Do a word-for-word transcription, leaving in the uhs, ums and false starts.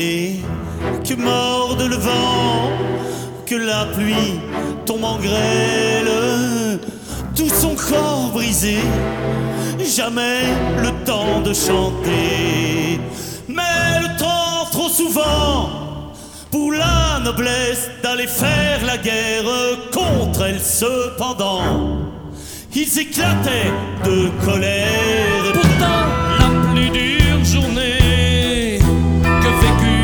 Et que morde le vent, que la pluie tombe en grêle, tout son corps brisé, jamais le temps de chanter. Mais le temps trop souvent pour la noblesse d'aller faire la guerre contre elle. Cependant, ils éclataient de colère